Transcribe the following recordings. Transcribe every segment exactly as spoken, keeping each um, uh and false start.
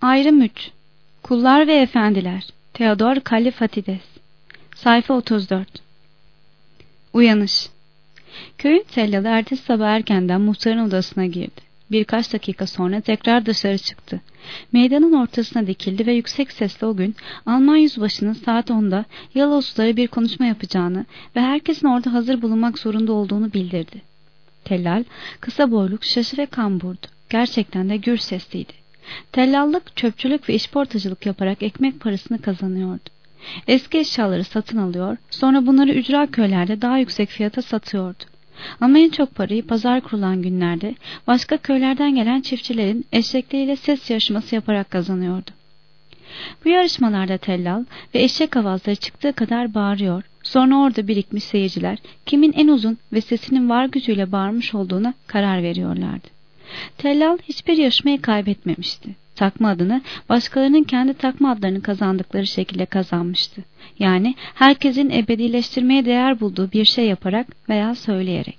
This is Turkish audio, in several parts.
Ayrım üç. Kullar ve Efendiler. Theodor Kallifatides. Sayfa otuz dört. Uyanış. Köyün tellalı ertesi sabah erkenden muhtarın odasına girdi. Birkaç dakika sonra tekrar dışarı çıktı. Meydanın ortasına dikildi ve yüksek sesle o gün Alman yüzbaşının saat onda Yalovlulara bir konuşma yapacağını ve herkesin orada hazır bulunmak zorunda olduğunu bildirdi. Tellal, kısa boyluk, şaşı ve kamburdu. Gerçekten de gür sesliydi. Tellallık, çöpçülük ve işportacılık yaparak ekmek parasını kazanıyordu. Eski eşyaları satın alıyor, sonra bunları ücra köylerde daha yüksek fiyata satıyordu. Ama en çok parayı pazar kurulan günlerde başka köylerden gelen çiftçilerin eşekleriyle ses yarışması yaparak kazanıyordu. Bu yarışmalarda tellal ve eşek avazları çıktığı kadar bağırıyor, sonra orada birikmiş seyirciler kimin en uzun ve sesinin var gücüyle bağırmış olduğuna karar veriyorlardı. Tellal hiçbir yarışmayı kaybetmemişti. Takma adını başkalarının kendi takma adlarını kazandıkları şekilde kazanmıştı. Yani herkesin ebedileştirmeye değer bulduğu bir şey yaparak veya söyleyerek.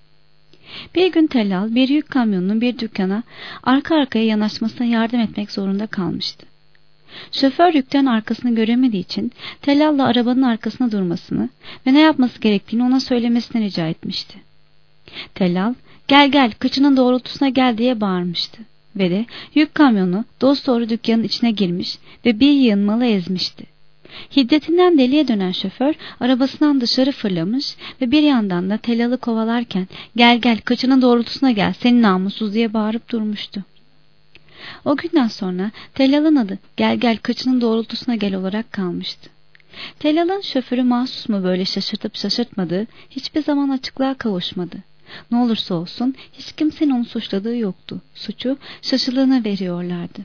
Bir gün tellal bir yük kamyonunun bir dükkana arka arkaya yanaşmasına yardım etmek zorunda kalmıştı. Şoför yükten arkasını göremediği için tellalla arabanın arkasına durmasını ve ne yapması gerektiğini ona söylemesini rica etmişti. Tellal, "Gel gel, kıçının doğrultusuna gel" diye bağırmıştı. Ve de yük kamyonu dosdoğru dükkanın içine girmiş ve bir yığın malı ezmişti. Hiddetinden deliye dönen şoför arabasından dışarı fırlamış ve bir yandan da tellalı kovalarken "Gel gel, kıçının doğrultusuna gel, seni namussuz" diye bağırıp durmuştu. O günden sonra tellalın adı "Gel gel, kıçının doğrultusuna gel" olarak kalmıştı. Tellalın şoförü mahsus mu böyle şaşırtıp şaşırtmadığı hiçbir zaman açıklığa kavuşmadı. Ne olursa olsun hiç kimsenin onu suçladığı yoktu. Suçu şaşılığına veriyorlardı.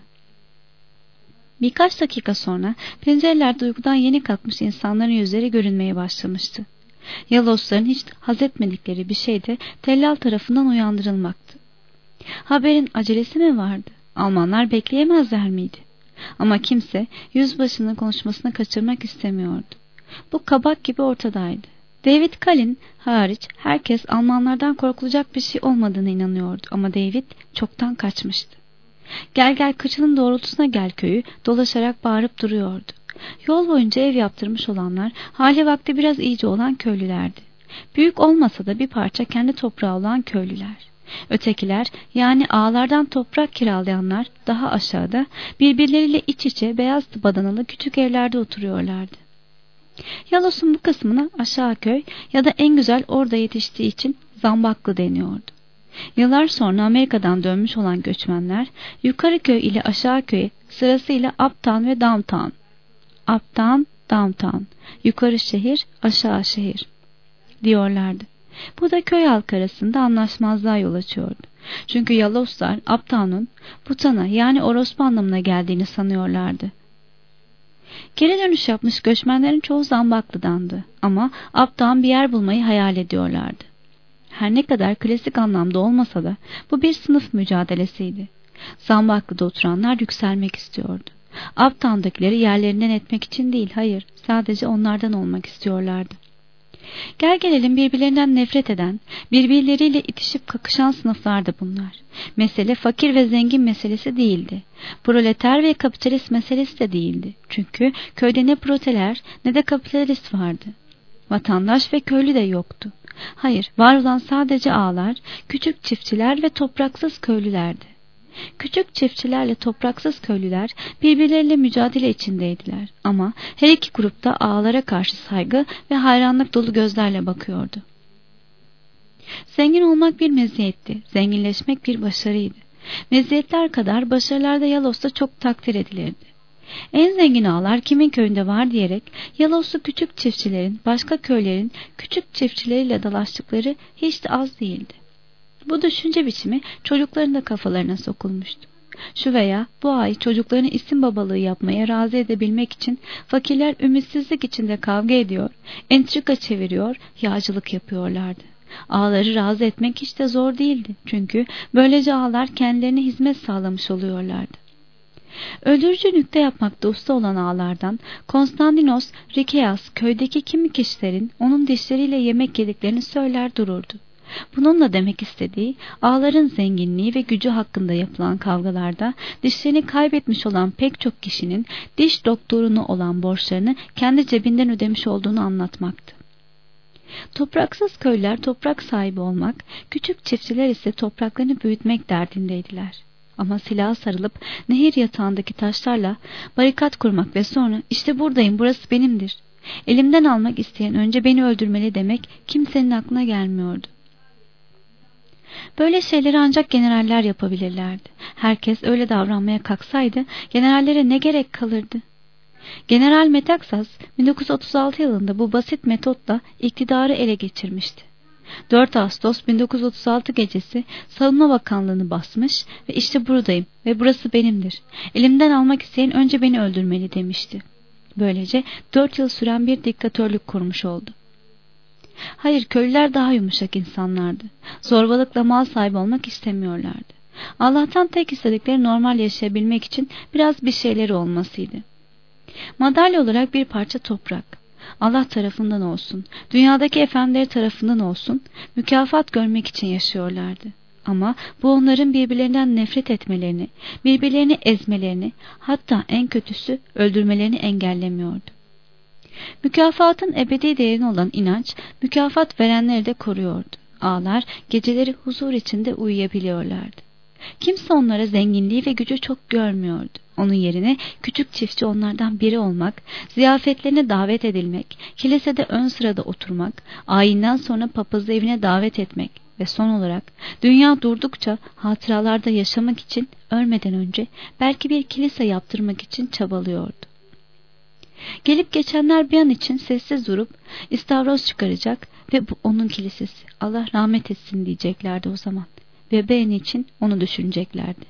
Birkaç dakika sonra pencerelerde uykudan yeni kalkmış insanların yüzleri görünmeye başlamıştı. Yalosların hiç haz etmedikleri bir şey de tellal tarafından uyandırılmaktı. Haberin acelesi mi vardı? Almanlar bekleyemezler miydi? Ama kimse yüzbaşının konuşmasını kaçırmak istemiyordu. Bu kabak gibi ortadaydı. David Kalin hariç herkes Almanlardan korkulacak bir şey olmadığına inanıyordu ama David çoktan kaçmıştı. "Gel gel, kıçının doğrultusuna gel" köyü dolaşarak bağırıp duruyordu. Yol boyunca ev yaptırmış olanlar hali vakti biraz iyice olan köylülerdi. Büyük olmasa da bir parça kendi toprağı olan köylüler. Ötekiler, yani ağalardan toprak kiralayanlar daha aşağıda birbirleriyle iç içe beyaz badanalı küçük evlerde oturuyorlardı. Yalos'un bu kısmına aşağı köy ya da en güzel orada yetiştiği için Zambaklı deniyordu. Yıllar sonra Amerika'dan dönmüş olan göçmenler yukarı köy ile aşağı köye sırasıyla Uptown ve Downtown, Uptown, Downtown, yukarı şehir, aşağı şehir diyorlardı. Bu da köy halkı arasında anlaşmazlığa yol açıyordu. Çünkü Yaloslar Uptown'un putana yani orospu anlamına geldiğini sanıyorlardı. Geri dönüş yapmış göçmenlerin çoğu Zambaklı'dandı ama Uptown bir yer bulmayı hayal ediyorlardı. Her ne kadar klasik anlamda olmasa da bu bir sınıf mücadelesiydi. Zambaklı'da oturanlar yükselmek istiyordu. Uptown'dakileri yerlerinden etmek için değil, hayır, sadece onlardan olmak istiyorlardı. Gel gelelim birbirlerinden nefret eden, birbirleriyle itişip kakışan sınıflardı bunlar. Mesele fakir ve zengin meselesi değildi. Proleter ve kapitalist meselesi de değildi. Çünkü köyde ne proleter ne de kapitalist vardı. Vatandaş ve köylü de yoktu. Hayır, var olan sadece ağalar, küçük çiftçiler ve topraksız köylülerdi. Küçük çiftçilerle topraksız köylüler birbirleriyle mücadele içindeydiler ama her iki grupta ağalara karşı saygı ve hayranlık dolu gözlerle bakıyordu. Zengin olmak bir meziyetti, zenginleşmek bir başarıydı. Meziyetler kadar başarılar da Yalos'ta çok takdir edilirdi. En zengin ağalar kimin köyünde var diyerek Yaloslu küçük çiftçilerin başka köylerin küçük çiftçileriyle dalaştıkları hiç de az değildi. Bu düşünce biçimi çocukların da kafalarına sokulmuştu. Şu veya bu ay çocuklarını isim babalığı yapmaya razı edebilmek için fakirler ümitsizlik içinde kavga ediyor, entrika çeviriyor, yağcılık yapıyorlardı. Ağaları razı etmek hiç de zor değildi. Çünkü böylece ağalar kendilerine hizmet sağlamış oluyorlardı. Öldürücü nükte yapmakta usta olan ağalardan Konstantinos Rikeas köydeki kimi kişilerin onun dişleriyle yemek yediklerini söyler dururdu. Bununla demek istediği, ağların zenginliği ve gücü hakkında yapılan kavgalarda dişlerini kaybetmiş olan pek çok kişinin diş doktoruna olan borçlarını kendi cebinden ödemiş olduğunu anlatmaktı. Topraksız köylüler toprak sahibi olmak, küçük çiftçiler ise topraklarını büyütmek derdindeydiler. Ama silaha sarılıp nehir yatağındaki taşlarla barikat kurmak ve sonra işte buradayım, burası benimdir, elimden almak isteyen önce beni öldürmeli demek kimsenin aklına gelmiyordu. Böyle şeyleri ancak generaller yapabilirlerdi. Herkes öyle davranmaya kalksaydı generallere ne gerek kalırdı? General Metaxas bin dokuz yüz otuz altı yılında bu basit metotla iktidarı ele geçirmişti. dört Ağustos bin dokuz yüz otuz altı gecesi Savunma Bakanlığı'nı basmış ve işte buradayım ve burası benimdir, elimden almak isteyen önce beni öldürmeli demişti. Böylece dört yıl süren bir diktatörlük kurmuş oldu. Hayır, köylüler daha yumuşak insanlardı. Zorbalıkla mal sahibi olmak istemiyorlardı. Allah'tan tek istedikleri normal yaşayabilmek için biraz bir şeyleri olmasıydı. Madalya olarak bir parça toprak, Allah tarafından olsun, dünyadaki efendileri tarafından olsun, mükafat görmek için yaşıyorlardı. Ama bu onların birbirlerinden nefret etmelerini, birbirlerini ezmelerini, hatta en kötüsü öldürmelerini engellemiyordu. Mükafatın ebedi değerine olan inanç, mükafat verenleri de koruyordu. Ağalar geceleri huzur içinde uyuyabiliyorlardı. Kimse onlara zenginliği ve gücü çok görmüyordu. Onun yerine küçük çiftçi onlardan biri olmak, ziyafetlerine davet edilmek, kilisede ön sırada oturmak, ayinden sonra papazı evine davet etmek ve son olarak dünya durdukça hatıralarda yaşamak için ölmeden önce belki bir kilise yaptırmak için çabalıyordu. Gelip geçenler bir an için sessiz durup istavroz çıkaracak ve bu onun kilisesi, Allah rahmet etsin diyeceklerdi o zaman ve beğeni için onu düşüneceklerdi.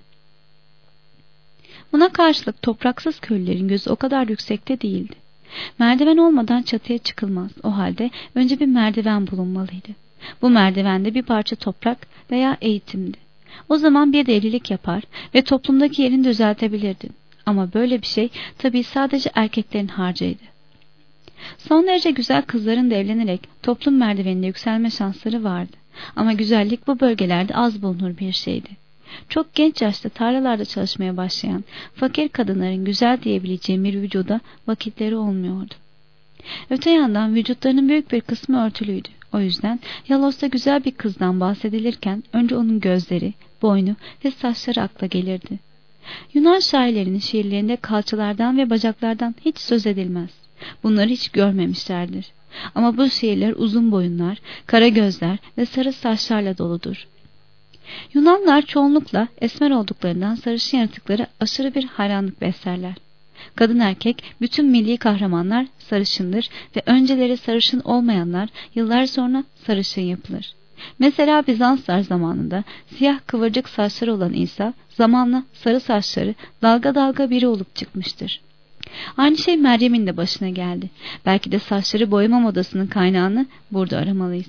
Buna karşılık topraksız köylülerin gözü o kadar yüksekte değildi. Merdiven olmadan çatıya çıkılmaz. O halde önce bir merdiven bulunmalıydı. Bu merdivende bir parça toprak veya eğitimdi. O zaman bir de evlilik yapar ve toplumdaki yerini düzeltebilirdin. Ama böyle bir şey tabii sadece erkeklerin harcıydı. Son derece güzel kızların da evlenerek toplum merdiveninde yükselme şansları vardı. Ama güzellik bu bölgelerde az bulunur bir şeydi. Çok genç yaşta tarlalarda çalışmaya başlayan fakir kadınların güzel diyebileceği bir vücuda vakitleri olmuyordu. Öte yandan vücutlarının büyük bir kısmı örtülüydü. O yüzden Yalos'ta güzel bir kızdan bahsedilirken önce onun gözleri, boynu ve saçları akla gelirdi. Yunan şairlerinin şiirlerinde kalçalardan ve bacaklardan hiç söz edilmez. Bunları hiç görmemişlerdir. Ama bu şiirler uzun boyunlar, kara gözler ve sarı saçlarla doludur. Yunanlar çoğunlukla esmer olduklarından sarışın yaratıkları aşırı bir hayranlık beslerler. Kadın erkek bütün milli kahramanlar sarışındır ve önceleri sarışın olmayanlar yıllar sonra sarışın yapılır. Mesela Bizanslar zamanında siyah kıvırcık saçları olan İsa zamanla sarı saçları dalga dalga biri olup çıkmıştır. Aynı şey Meryem'in de başına geldi. Belki de saçları boyama modasının kaynağını burada aramalıyız.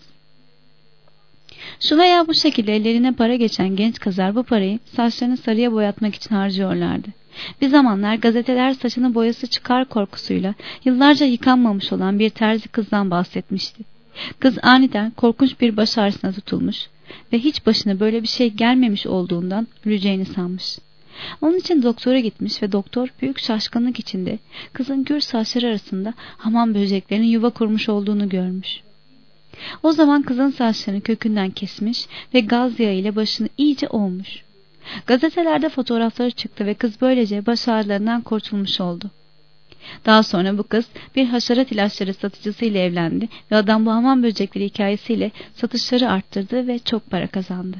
Şu veya bu şekilde ellerine para geçen genç kızlar bu parayı saçlarını sarıya boyatmak için harcıyorlardı. Bir zamanlar gazeteler saçının boyası çıkar korkusuyla yıllarca yıkanmamış olan bir terzi kızdan bahsetmişti. Kız aniden korkunç bir baş ağrısına tutulmuş ve hiç başına böyle bir şey gelmemiş olduğundan öleceğini sanmış. Onun için doktora gitmiş ve doktor büyük şaşkınlık içinde kızın gür saçları arasında hamam böceklerinin yuva kurmuş olduğunu görmüş. O zaman kızın saçlarını kökünden kesmiş ve gaz yağı ile başını iyice ovmuş. Gazetelerde fotoğrafları çıktı ve kız böylece baş ağrılarından kurtulmuş oldu. Daha sonra bu kız bir haşerat ilaçları satıcısıyla evlendi ve adam bu hamam böcekleri hikayesiyle satışları arttırdı ve çok para kazandı.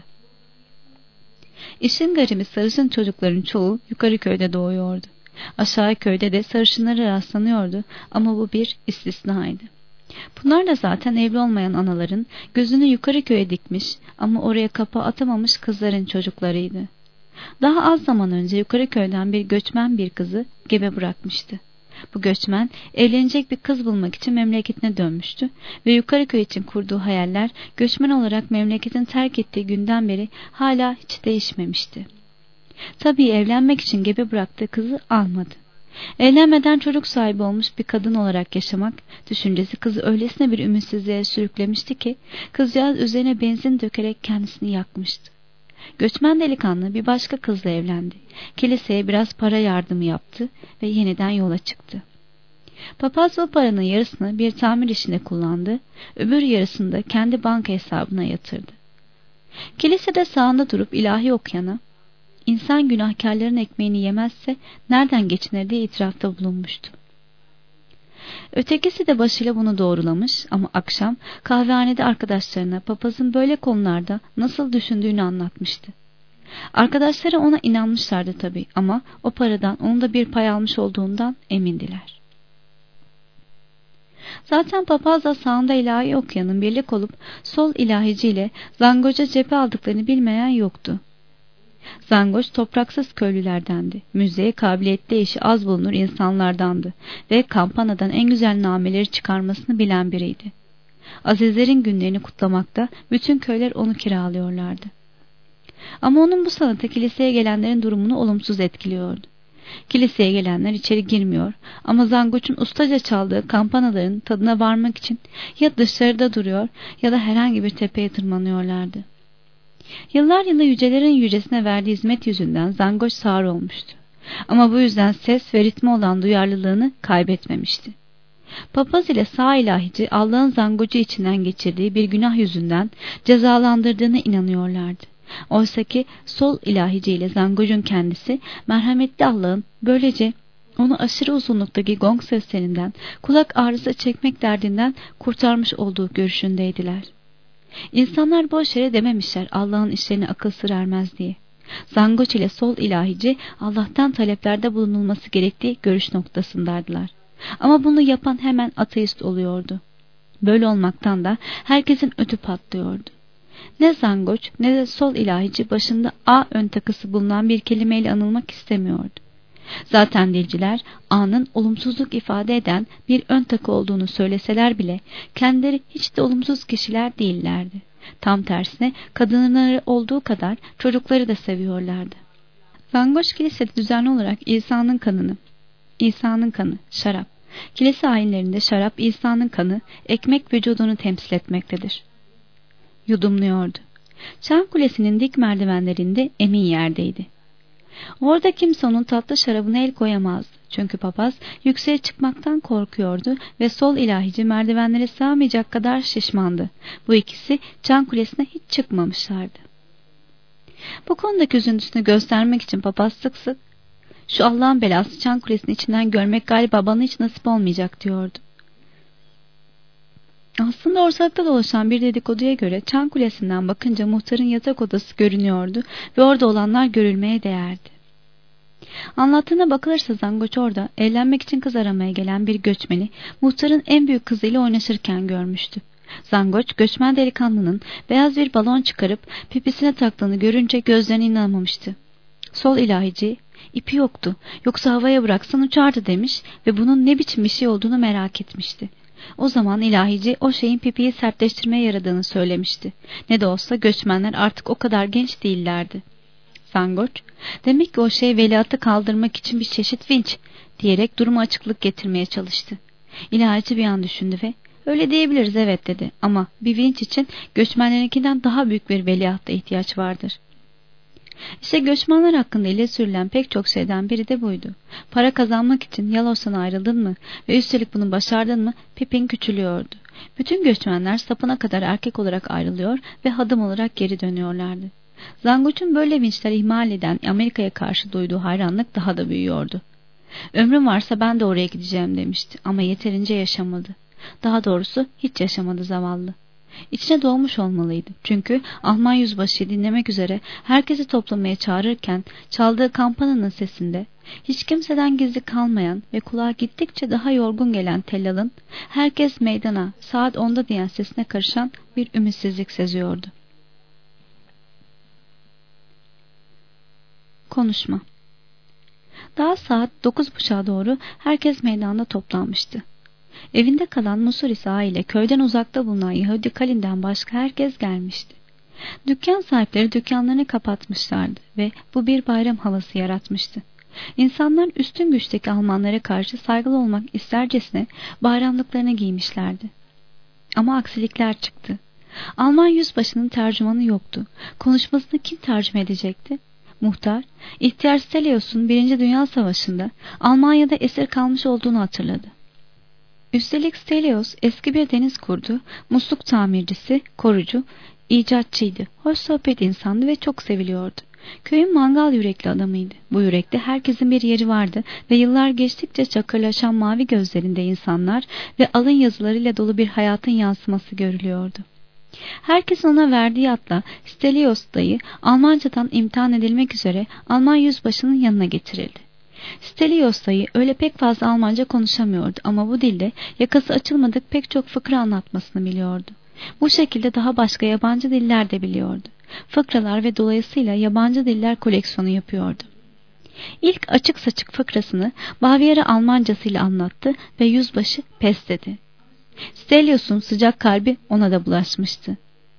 İşin garibi sarışın çocukların çoğu yukarı köyde doğuyordu. Aşağı köyde de sarışınlara rastlanıyordu ama bu bir istisnaydı. Bunlar da zaten evli olmayan anaların gözünü yukarı köye dikmiş ama oraya kapağı atamamış kızların çocuklarıydı. Daha az zaman önce yukarı köyden bir göçmen bir kızı gebe bırakmıştı. Bu göçmen evlenecek bir kız bulmak için memleketine dönmüştü ve yukarı köy için kurduğu hayaller göçmen olarak memleketini terk ettiği günden beri hala hiç değişmemişti. Tabii evlenmek için gebe bıraktığı kızı almadı. Evlenmeden çocuk sahibi olmuş bir kadın olarak yaşamak düşüncesi kızı öylesine bir ümitsizliğe sürüklemişti ki kızcağız üzerine benzin dökerek kendisini yakmıştı. Göçmen delikanlı bir başka kızla evlendi. Kiliseye biraz para yardımı yaptı ve yeniden yola çıktı. Papaz o paranın yarısını bir tamir işinde kullandı, öbür yarısını da kendi banka hesabına yatırdı. Kilisede sağında durup ilahi okuyana, İnsan günahkarların ekmeğini yemezse nereden geçinir diye itirafta bulunmuştu. Ötekisi de başıyla bunu doğrulamış ama akşam kahvehanede arkadaşlarına papazın böyle konularda nasıl düşündüğünü anlatmıştı. Arkadaşları ona inanmışlardı tabii ama o paradan onun da bir pay almış olduğundan emindiler. Zaten papazla sağında ilahi okuyanın birlik olup sol ilahiciyle zangoca cephe aldıklarını bilmeyen yoktu. Zangoç topraksız köylülerdendi. Müziğe kabiliyetli işi az bulunur insanlardandı ve kampanadan en güzel nameleri çıkarmasını bilen biriydi. Azizlerin günlerini kutlamakta bütün köyler onu kiralıyorlardı. Ama onun bu sanatı kiliseye gelenlerin durumunu olumsuz etkiliyordu. Kiliseye gelenler içeri girmiyor ama Zangoç'un ustaca çaldığı kampanaların tadına varmak için ya dışarıda duruyor ya da herhangi bir tepeye tırmanıyorlardı. Yıllar yılı yücelerin yücesine verdiği hizmet yüzünden Zangoç sağır olmuştu. Ama bu yüzden ses ve ritmi olan duyarlılığını kaybetmemişti. Papaz ile sağ ilahici Allah'ın Zangoç'u içinden geçirdiği bir günah yüzünden cezalandırdığına inanıyorlardı. Oysaki sol ilahici ile Zangoç'un kendisi merhametli Allah'ın böylece onu aşırı uzunluktaki gong seslerinden, kulak ağrısı çekmek derdinden kurtarmış olduğu görüşündeydiler. İnsanlar boş yere dememişler Allah'ın işlerine akıl sır ermez diye. Zangoç ile sol ilahici Allah'tan taleplerde bulunulması gerektiği görüş noktasındaydılar. Ama bunu yapan hemen ateist oluyordu. Böyle olmaktan da herkesin ötü patlıyordu. Ne Zangoç ne de sol ilahici başında A ön takısı bulunan bir kelimeyle anılmak istemiyordu. Zaten dilciler A'nın olumsuzluk ifade eden bir ön takı olduğunu söyleseler bile kendileri hiç de olumsuz kişiler değillerdi. Tam tersine kadınları olduğu kadar çocukları da seviyorlardı. Zangoç kilisede düzenli olarak İsa'nın kanını, İsa'nın kanı, şarap. Kilise ayinlerinde şarap İsa'nın kanı, ekmek vücudunu temsil etmektedir. Yudumluyordu. Çan kulesinin dik merdivenlerinde emin yerdeydi. Orada kimse onun tatlı şarabına el koyamazdı. Çünkü papaz yükseğe çıkmaktan korkuyordu ve sol ilahici merdivenlere sığamayacak kadar şişmandı. Bu ikisi Çan kulesine hiç çıkmamışlardı. Bu konudaki üzüntüsünü göstermek için papaz sık sık "Şu Allah'ın belası Çan kulesinin içinden görmek galiba bana hiç nasip olmayacak" diyordu. Aslında ortalıkta dolaşan bir dedikoduya göre Çan kulesinden bakınca muhtarın yatak odası görünüyordu ve orada olanlar görülmeye değerdi. Anlattığına bakılırsa Zangoç orada evlenmek için kız aramaya gelen bir göçmeni muhtarın en büyük kızıyla oynaşırken görmüştü. Zangoç göçmen delikanlının beyaz bir balon çıkarıp pipisine taktığını görünce gözlerine inanmamıştı. Sol ilahici ipi yoktu, yoksa havaya bıraksan uçardı demiş ve bunun ne biçim bir şey olduğunu merak etmişti. O zaman ilahici o şeyin pipiyi sertleştirmeye yaradığını söylemişti. Ne de olsa göçmenler artık o kadar genç değillerdi. Zangoç, demek ki o şey veliahtı kaldırmak için bir çeşit vinç diyerek duruma açıklık getirmeye çalıştı. İlahici bir an düşündü ve öyle diyebiliriz evet dedi ama bir vinç için göçmenlerinkinden daha büyük bir veliahta ihtiyaç vardır. İşte göçmenler hakkında ileri sürülen pek çok şeyden biri de buydu. Para kazanmak için Yalos'tan ayrıldın mı ve üstelik bunu başardın mı pipin küçülüyordu. Bütün göçmenler sapına kadar erkek olarak ayrılıyor ve hadım olarak geri dönüyorlardı. Zangoç'un böyle vinçler ihmal eden Amerika'ya karşı duyduğu hayranlık daha da büyüyordu. Ömrüm varsa ben de oraya gideceğim demişti ama yeterince yaşamadı. Daha doğrusu hiç yaşamadı zavallı. İçine doğmuş olmalıydı. Çünkü Alman yüzbaşıyı dinlemek üzere herkesi toplamaya çağırırken çaldığı kampananın sesinde hiç kimseden gizli kalmayan ve kulağa gittikçe daha yorgun gelen tellalın herkes meydana saat onda diyen sesine karışan bir ümitsizlik seziyordu. Konuşma. Daha saat dokuz buçuğa doğru herkes meydanda toplanmıştı. Evinde kalan Musuris ağa ile köyden uzakta bulunan Yahudi Kalin'den başka herkes gelmişti. Dükkan sahipleri dükkanlarını kapatmışlardı ve bu bir bayram havası yaratmıştı. İnsanlar üstün güçteki Almanlara karşı saygılı olmak istercesine bayramlıklarını giymişlerdi. Ama aksilikler çıktı. Alman yüzbaşının tercümanı yoktu. Konuşmasını kim tercüme edecekti? Muhtar, ihtiyar Stelios'un Birinci Dünya Savaşı'nda Almanya'da esir kalmış olduğunu hatırladı. Üstelik Stelios eski bir deniz kurdu, musluk tamircisi, korucu, icatçıydı. Hoş sohbet insandı ve çok seviliyordu. Köyün mangal yürekli adamıydı. Bu yürekte herkesin bir yeri vardı ve yıllar geçtikçe çakırlaşan mavi gözlerinde insanlar ve alın yazılarıyla dolu bir hayatın yansıması görülüyordu. Herkesin ona verdiği adla Stelios dayı Almancadan imtihan edilmek üzere Alman yüzbaşının yanına getirildi. Stelios dayı öyle pek fazla Almanca konuşamıyordu ama bu dilde yakası açılmadık pek çok fıkra anlatmasını biliyordu. Bu şekilde daha başka yabancı diller de biliyordu. Fıkralar ve dolayısıyla yabancı diller koleksiyonu yapıyordu. İlk açık saçık fıkrasını Bavyera Almancasıyla anlattı ve yüzbaşı pes dedi. Stelios'un sıcak kalbi ona da bulaşmıştı.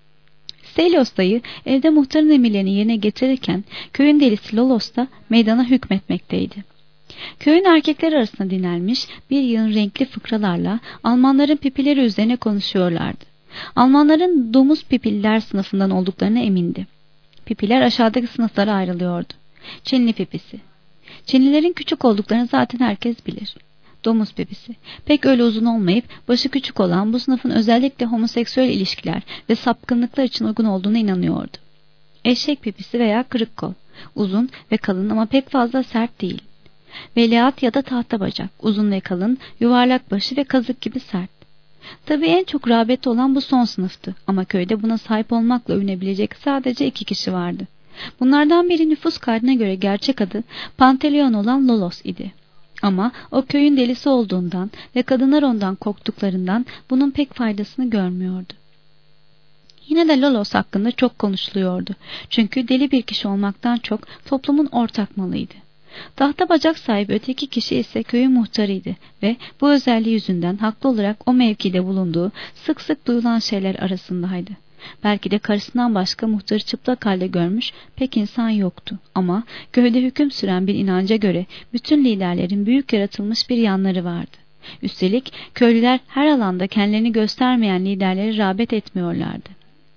Stelios dayı evde muhtarın emirlerini yerine getirirken köyün delisi Lolos da meydana hükmetmekteydi. Köyün erkekler arasında dinlenmiş bir yığın renkli fıkralarla Almanların pipileri üzerine konuşuyorlardı. Almanların domuz pipililer sınıfından olduklarına emindi. Pipiler aşağıdaki sınıflara ayrılıyordu. Çinli pipisi. Çinlilerin küçük olduklarını zaten herkes bilir. Domuz pipisi. Pek öyle uzun olmayıp başı küçük olan bu sınıfın özellikle homoseksüel ilişkiler ve sapkınlıklar için uygun olduğuna inanıyordu. Eşek pipisi veya kırık kol. Uzun ve kalın ama pek fazla sert değil. Veliaht ya da tahta bacak. Uzun ve kalın, yuvarlak başı ve kazık gibi sert. Tabii en çok rağbette olan bu son sınıftı ama köyde buna sahip olmakla övünebilecek sadece iki kişi vardı. Bunlardan biri nüfus kaydına göre gerçek adı Panteleon olan Lolos idi. Ama o köyün delisi olduğundan ve kadınlar ondan korktuklarından bunun pek faydasını görmüyordu. Yine de Lolos hakkında çok konuşuluyordu. Çünkü deli bir kişi olmaktan çok toplumun ortak malıydı. Tahta bacak sahibi öteki kişi ise köyün muhtarıydı ve bu özelliği yüzünden haklı olarak o mevkide bulunduğu sık sık duyulan şeyler arasındaydı. Belki de karısından başka muhtarı çıplak halde görmüş pek insan yoktu ama köyde hüküm süren bir inanca göre bütün liderlerin büyük yaratılmış bir yanları vardı. Üstelik köylüler her alanda kendilerini göstermeyen liderleri rağbet etmiyorlardı.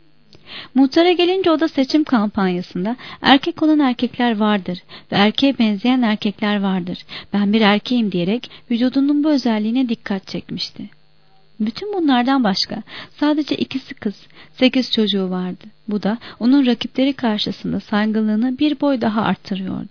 Muhtara gelince o da seçim kampanyasında erkek olan erkekler vardır ve erkeğe benzeyen erkekler vardır. Ben bir erkeğim diyerek vücudunun bu özelliğine dikkat çekmişti. Bütün bunlardan başka sadece ikisi kız, sekiz çocuğu vardı. Bu da onun rakipleri karşısında saygınlığını bir boy daha arttırıyordu.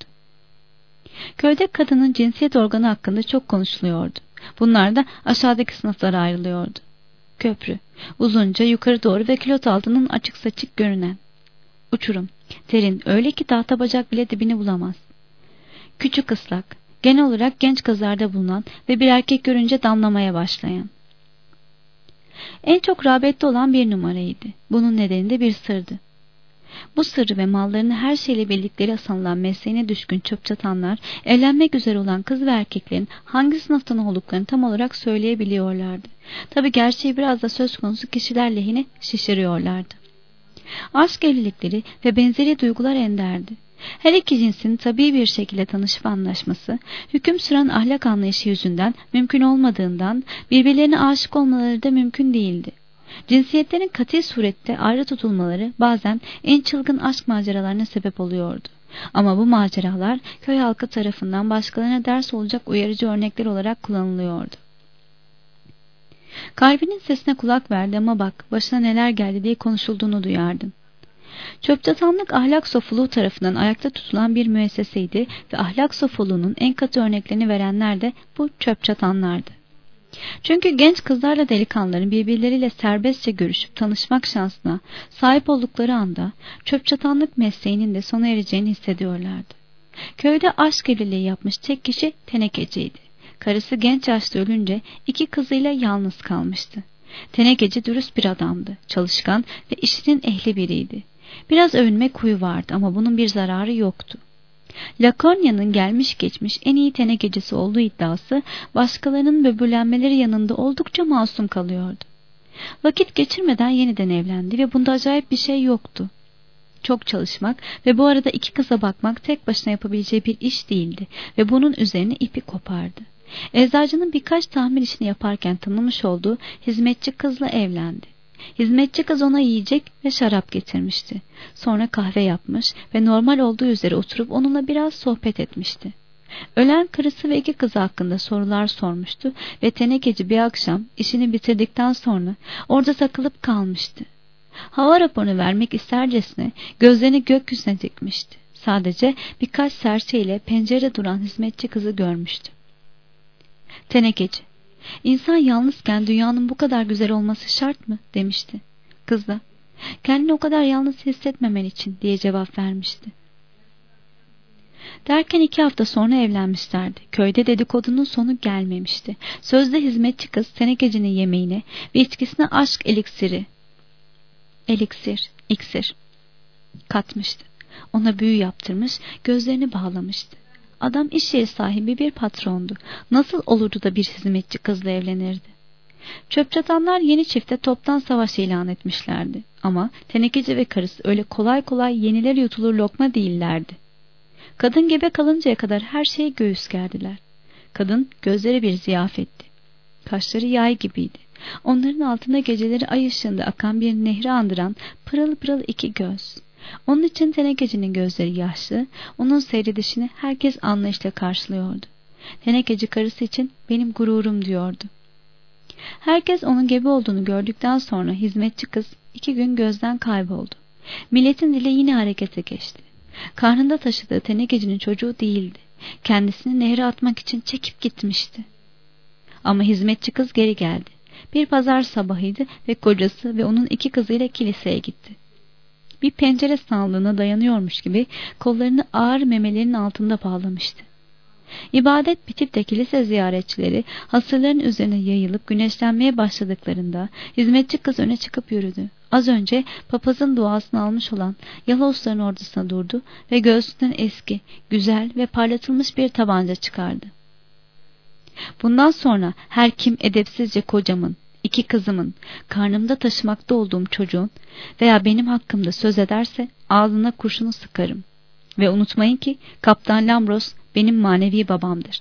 Köyde kadının cinsiyet organı hakkında çok konuşuluyordu. Bunlar da aşağıdaki sınıflara ayrılıyordu. Köprü, uzunca yukarı doğru ve kilot altının açık saçık görünen. Uçurum, derin öyle ki tahta bacak bile dibini bulamaz. Küçük ıslak, genel olarak genç kızlarda bulunan ve bir erkek görünce damlamaya başlayan. En çok rağbette olan bir numaraydı. Bunun nedeni de bir sırdı. Bu sırrı ve mallarını her şeyle bildikleri sanılan mesleğine düşkün çöp çatanlar, evlenmek üzere olan kız ve erkeklerin hangi sınıftan olduklarını tam olarak söyleyebiliyorlardı. Tabi gerçeği biraz da söz konusu kişiler lehine şişiriyorlardı. Aşk evlilikleri ve benzeri duygular enderdi. Her iki cinsin tabii bir şekilde tanışıp anlaşması, hüküm süren ahlak anlayışı yüzünden mümkün olmadığından birbirlerine aşık olmaları da mümkün değildi. Cinsiyetlerin katı surette ayrı tutulmaları bazen en çılgın aşk maceralarına sebep oluyordu. Ama bu maceralar köy halkı tarafından başkalarına ders olacak uyarıcı örnekler olarak kullanılıyordu. Kalbinin sesine kulak verdi ama bak başına neler geldi diye konuşulduğunu duyardın. Çöpçatanlık ahlak sofuluğu tarafından ayakta tutulan bir müesseseydi ve ahlak sofuluğunun en katı örneklerini verenler de bu çöpçatanlardı. Çünkü genç kızlarla delikanlıların birbirleriyle serbestçe görüşüp tanışmak şansına sahip oldukları anda çöpçatanlık mesleğinin de sona ereceğini hissediyorlardı. Köyde aşk evliliği yapmış tek kişi Tenekeci'ydi. Karısı genç yaşta ölünce iki kızıyla yalnız kalmıştı. Tenekeci dürüst bir adamdı, çalışkan ve işinin ehli biriydi. Biraz övünmek huyu vardı ama bunun bir zararı yoktu. Lakonya'nın gelmiş geçmiş en iyi tenekecisi olduğu iddiası başkalarının böbürlenmeleri yanında oldukça masum kalıyordu. Vakit geçirmeden yeniden evlendi ve bunda acayip bir şey yoktu. çok çalışmak ve bu arada iki kıza bakmak tek başına yapabileceği bir iş değildi ve bunun üzerine ipi kopardı. Eczacının birkaç tahmin işini yaparken tanımış olduğu hizmetçi kızla evlendi. Hizmetçi kız ona yiyecek ve şarap getirmişti. Sonra kahve yapmış ve normal olduğu üzere oturup onunla biraz sohbet etmişti. Ölen karısı ve iki kızı hakkında sorular sormuştu ve tenekeci bir akşam işini bitirdikten sonra orada takılıp kalmıştı. Hava raporunu vermek istercesine gözlerini gökyüzüne dikmişti. Sadece birkaç serçeyle pencerede duran hizmetçi kızı görmüştü. Tenekeci, İnsan yalnızken dünyanın bu kadar güzel olması şart mı? Demişti. Kız da, kendini o kadar yalnız hissetmemen için diye cevap vermişti. Derken iki hafta sonra evlenmişlerdi. Köyde dedikodunun sonu gelmemişti. Sözde hizmetçi kız tenekecinin yemeğine ve içkisine aşk eliksiri, eliksir, iksir katmıştı. Ona büyü yaptırmış, gözlerini bağlamıştı. Adam iş yeri sahibi bir patrondu. Nasıl olurdu da bir hizmetçi kızla evlenirdi? Çöp çatanlar yeni çifte toptan savaş ilan etmişlerdi. Ama tenekeci ve karısı öyle kolay kolay yeniler yutulur lokma değillerdi. Kadın gebe kalıncaya kadar her şeye göğüs gerdiler. Kadın gözleri bir ziyafetti. Kaşları yay gibiydi. Onların altında geceleri ay ışığında akan bir nehri andıran pırıl pırıl iki göz. Onun için tenekecinin gözleri yaşlı, onun seyredişini herkes anlayışla karşılıyordu. Tenekeci karısı için benim gururum diyordu. Herkes onun gebe olduğunu gördükten sonra hizmetçi kız iki gün gözden kayboldu. Milletin dili yine harekete geçti. Karnında taşıdığı tenekecinin çocuğu değildi. Kendisini nehre atmak için çekip gitmişti. Ama hizmetçi kız geri geldi. Bir pazar sabahıydı ve kocası ve onun iki kızıyla kiliseye gitti. Bir pencere sandığına dayanıyormuş gibi kollarını ağır memelerinin altında bağlamıştı. İbadet bitip de kilise ziyaretçileri hasırların üzerine yayılıp güneşlenmeye başladıklarında hizmetçi kız öne çıkıp yürüdü. Az önce papazın duasını almış olan Yalosların ordusuna durdu ve göğsünden eski, güzel ve parlatılmış bir tabanca çıkardı. Bundan sonra her kim edepsizce kocamın, iki kızımın, karnımda taşımakta olduğum çocuğun veya benim hakkımda söz ederse ağzına kurşunu sıkarım. Ve unutmayın ki Kaptan Lambros benim manevi babamdır.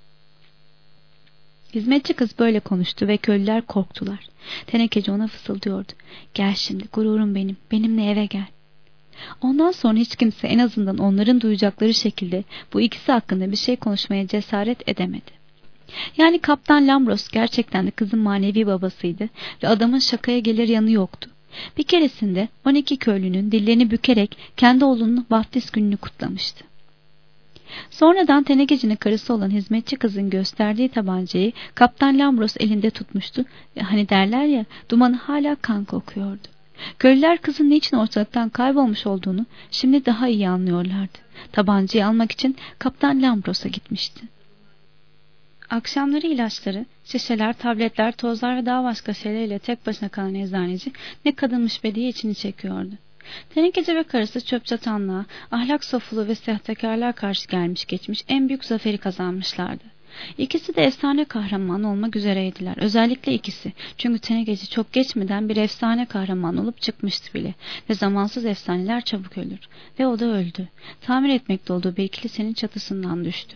Hizmetçi kız böyle konuştu ve köylüler korktular. Tenekeci ona fısıldıyordu. Gel şimdi gururum benim, benimle eve gel. Ondan sonra hiç kimse en azından onların duyacakları şekilde bu ikisi hakkında bir şey konuşmaya cesaret edemedi. Yani Kaptan Lambros gerçekten de kızın manevi babasıydı ve adamın şakaya gelir yanı yoktu. Bir keresinde on iki köylünün dillerini bükerek kendi oğlunun vaftiz gününü kutlamıştı. Sonradan tenekecinin karısı olan hizmetçi kızın gösterdiği tabancayı Kaptan Lambros elinde tutmuştu ve hani derler ya, dumanı hala kan kokuyordu. Köylüler kızın niçin ortalıktan kaybolmuş olduğunu şimdi daha iyi anlıyorlardı. Tabancayı almak için Kaptan Lambros'a gitmişti. Akşamları ilaçları, şişeler, tabletler, tozlar ve daha başka şeylerle tek başına kalan eczaneci ne kadınmış be diye içini çekiyordu. Tenekeci ve karısı çöp çatanlığa, ahlak sofulu ve sahtekarlığa karşı gelmiş geçmiş en büyük zaferi kazanmışlardı. İkisi de efsane kahraman olmak üzereydiler. Özellikle ikisi. Çünkü tenekeci çok geçmeden bir efsane kahraman olup çıkmıştı bile. Ve zamansız efsaneler çabuk ölür. Ve o da öldü. Tamir etmekte olduğu bir kilisenin çatısından düştü.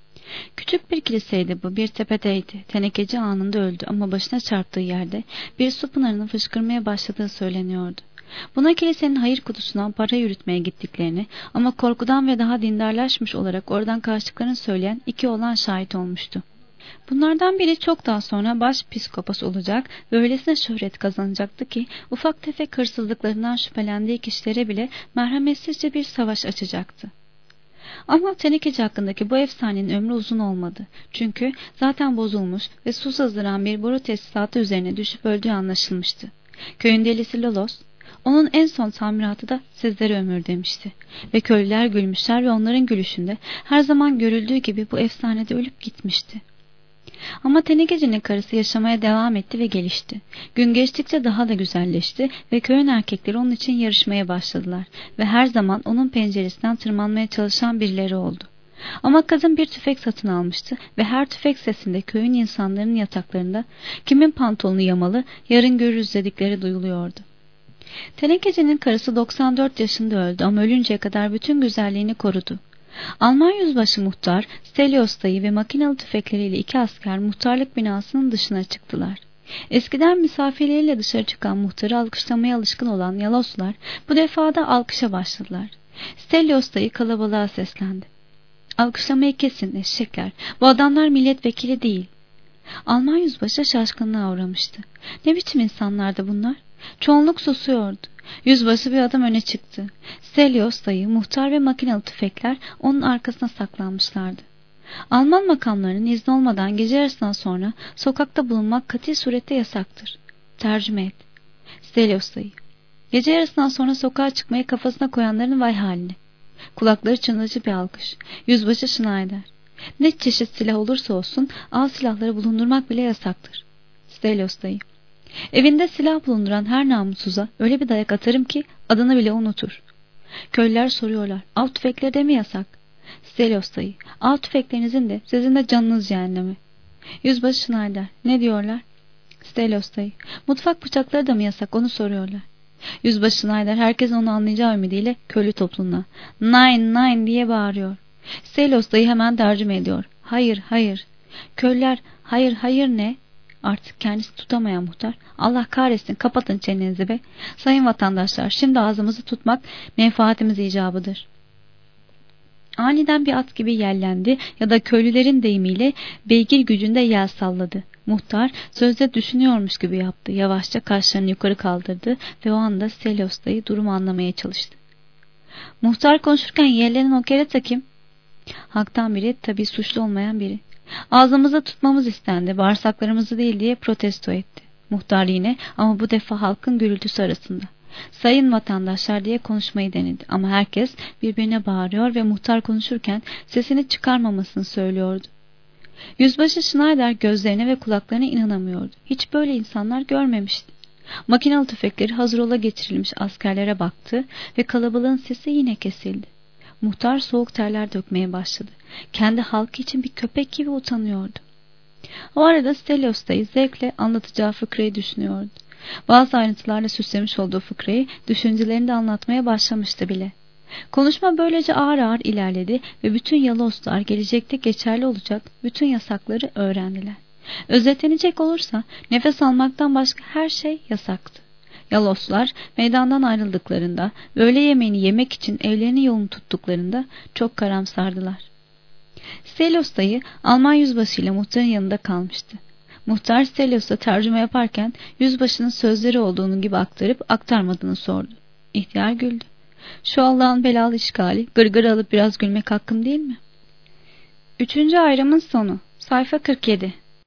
Küçük bir kiliseydi bu, bir tepedeydi. Tenekeci anında öldü ama başına çarptığı yerde bir su pınarının fışkırmaya başladığı söyleniyordu. Buna kilisenin hayır kutusundan para yürütmeye gittiklerini ama korkudan ve daha dindarlaşmış olarak oradan kaçtıklarını söyleyen iki oğlan şahit olmuştu. Bunlardan biri çok daha sonra başpiskopos olacak ve öylesine şöhret kazanacaktı ki ufak tefek hırsızlıklarından şüphelendiği kişilere bile merhametsizce bir savaş açacaktı. Ama tenekeci hakkındaki bu efsanenin ömrü uzun olmadı. Çünkü zaten bozulmuş ve su sızdıran bir boru tesisatı üzerine düşüp öldüğü anlaşılmıştı. Köyün delisi Lolos, onun en son tamiratı da sizlere ömür demişti. Ve köylüler gülmüşler ve onların gülüşünde her zaman görüldüğü gibi bu efsanede ölüp gitmişti. Ama tenekecinin karısı yaşamaya devam etti ve gelişti. Gün geçtikçe daha da güzelleşti ve köyün erkekleri onun için yarışmaya başladılar ve her zaman onun penceresinden tırmanmaya çalışan birileri oldu. Ama kadın bir tüfek satın almıştı ve her tüfek sesinde köyün insanların yataklarında kimin pantolonu yamalı yarın görürüz dedikleri duyuluyordu. Tenekeci'nin karısı doksan dört yaşında öldü ama ölünceye kadar bütün güzelliğini korudu. Alman yüzbaşı muhtar, Stelios dayı ve makinalı tüfekleriyle iki asker muhtarlık binasının dışına çıktılar. Eskiden misafirleriyle dışarı çıkan muhtarı alkışlamaya alışkın olan Yaloslar bu defa da alkışa başladılar. Stelios dayı kalabalığa seslendi. Alkışlamayı kesin eşekler, bu adamlar milletvekili değil. Alman yüzbaşı şaşkınlığa uğramıştı. Ne biçim insanlardı bunlar? Çoğunluk susuyordu. Yüzbaşı bir adım öne çıktı. Stelios dayı, muhtar ve makinalı tüfekler onun arkasına saklanmışlardı. Alman makamlarının izni olmadan gece yarısından sonra sokakta bulunmak kati surette yasaktır. Tercüme et. Stelios dayı. Gece yarısından sonra sokağa çıkmayı kafasına koyanların vay haline. Kulakları çınlayıcı bir alkış. Yüzbaşı Schneider. Ne çeşit silah olursa olsun av silahları bulundurmak bile yasaktır. Stelios dayı. Evinde silah bulunduran her namussuza öyle bir dayak atarım ki adını bile unutur. Köylüler soruyorlar. Av tüfekleri de mi yasak? Stelios dayı. Av tüfeklerinizin de sizin de canınız cehenneme. Yüzbaşı Schneider. Ne diyorlar? Stelios dayı. Mutfak bıçakları da mı yasak onu soruyorlar. Yüzbaşı Schneider herkesin onu anlayacağı ümidiyle köylü topluluğuna Nine nine diye bağırıyor. Stelios dayı hemen tercüme ediyor. Hayır hayır. Köylüler hayır hayır ne? Artık kendisi tutamayan muhtar. Allah kahretsin kapatın çenenizi be. Sayın vatandaşlar şimdi ağzımızı tutmak menfaatimiz icabıdır. Aniden bir at gibi yellendi ya da köylülerin deyimiyle beygir gücünde yel salladı. Muhtar sözde düşünüyormuş gibi yaptı. Yavaşça kaşlarını yukarı kaldırdı ve o anda Stelios dayı durumu anlamaya çalıştı. Muhtar konuşurken yerlenen o kerata kim? Halktan biri, tabii suçlu olmayan biri. Ağzımıza tutmamız istendi, bağırsaklarımızı değil diye protesto etti. Muhtar yine ama bu defa halkın gürültüsü arasında. Sayın vatandaşlar diye konuşmayı denedi ama herkes birbirine bağırıyor ve muhtar konuşurken sesini çıkarmamasını söylüyordu. Yüzbaşı Schneider gözlerine ve kulaklarına inanamıyordu. Hiç böyle insanlar görmemişti. Makinalı tüfekleri hazır ola getirilmiş askerlere baktı ve kalabalığın sesi yine kesildi. Muhtar soğuk terler dökmeye başladı. Kendi halkı için bir köpek gibi utanıyordu. O arada Stelios dayı zevkle anlatacağı fıkrayı düşünüyordu. Bazı ayrıntılarla süslemiş olduğu fıkrayı düşüncelerini de anlatmaya başlamıştı bile. Konuşma böylece ağır ağır ilerledi ve bütün Yaloslar gelecekte geçerli olacak bütün yasakları öğrendiler. Özetlenecek olursa nefes almaktan başka her şey yasaktı. Yaloslar meydandan ayrıldıklarında, öğle yemeğini yemek için evlerinin yolunu tuttuklarında çok karamsardılar. Stelios dayı Alman yüzbaşıyla muhtarın yanında kalmıştı. Muhtar Stelios'a tercüme yaparken yüzbaşının sözleri olduğunu gibi aktarıp aktarmadığını sordu. İhtiyar güldü. Şu Allah'ın belalı işgali, gırgır alıp biraz gülmek hakkım değil mi? Üçüncü ayrımın sonu. Sayfa kırk yedi.